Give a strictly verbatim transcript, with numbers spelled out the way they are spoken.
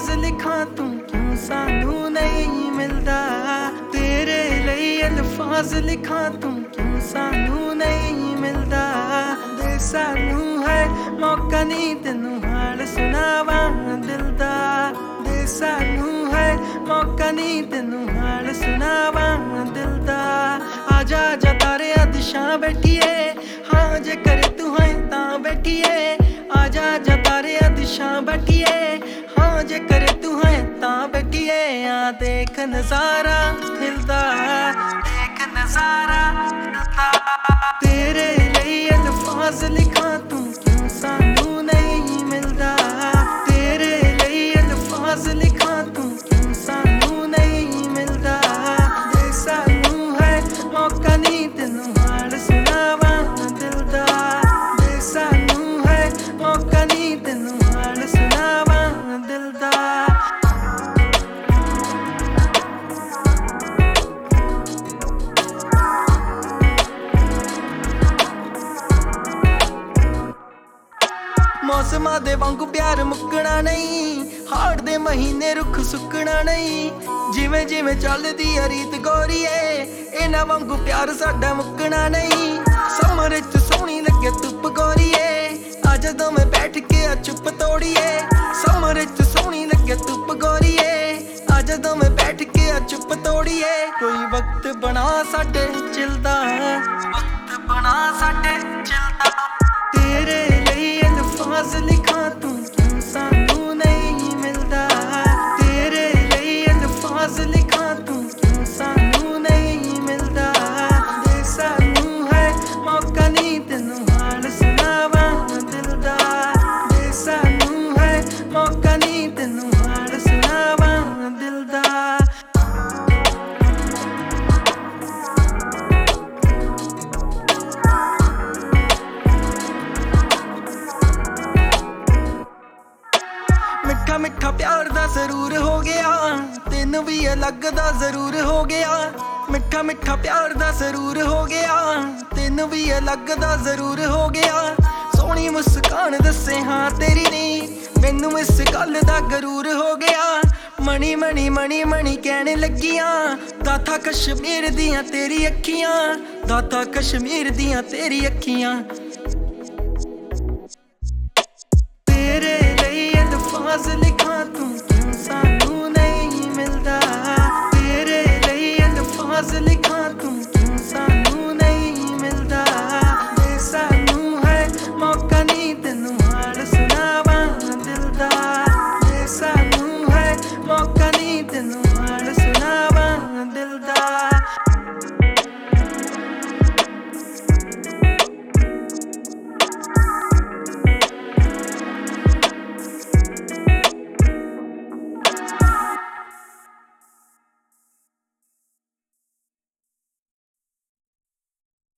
अल्फाज लिखा तू क्यों सानू नहीं मिलता। तेरे लिए अल्फाज लिखा तू क्यों सानू नहीं मिलता। दे सानू है मौका नहीं तेनू हाल सुनावा दिल दा। दे सानू है मौका नहीं तेनू हाल सुनावा दिल दा। आजा आजा तारे दिशा बैठिए हाँ जे करे तू है तां बैठिए। आजा आजा तारे दिशा बैठिए हाँ जे करे तू है तां बैठिए। आ देख नजारा हिलदा देख नजारा हिलदा। तेरे लिए अल्फाज लिखा तू क्यों सानू नहीं मिलता। तेरे लिए अल्फाज लिखा तू क्यों सानू नहीं मिलता। दे सानू है मौका नहीं तेनू हाल सुनावा दिल दा। दे सानू है मौका नहीं तेनू हाल सुनावा दिल दा। मौसमां दे वांगू प्यार मुक्कना नहीं। हाड़ दे महीने रुख सुकना नहीं। जिवें जिवें चलदी आ रीत गोरीए इन्हां वांगू प्यार साडा मुक्कना नहीं। समर च सोहनी लगे धुप गोरीए आ जदों मैं बैठ के आ चुप तोड़िए। समर च सोहनी लगे धुप गोरीए आ जदों मैं बैठ के आ चुप तोड़िए। कोई वक्त बना साडे चिलदा वक्त बना साडे चिलदा। तेरे लिए अल्फाज लिखा तू क्यों सानू नहीं मिलता। तेरे लिए अल्फाज लिखा तू क्यों सानू नहीं मिलता। दे सानू है मौका नहीं तेनू हाल सुनावा दिल दा। दे सानू है मौका नहीं तेनू हाल सुनावा दिल दा। मिठा मिठा प्यार दा जरूर हो गया तेनू भी अलग दा जरूर हो गया। मिठा मिठा प्यार दा जरूर हो गया तेनू भी अलग दा जरूर हो गया। सोहनी मुस्कान दसे हाँ तेरी नहीं मैनू इस गल दा गरूर हो गया। मनी मनी मनी मनी कहने लगियां दाता कश्मीर दियां तेरी अखियां। दाता कश्मीर दियां तेरी अखियां। तेरे लिए अल्फाज